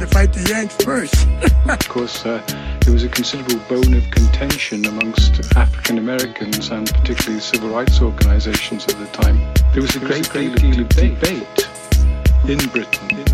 to fight the Yanks first. Of course, there was a considerable bone of contention amongst African Americans and particularly civil rights organizations at the time. There was a great deal of debate in Britain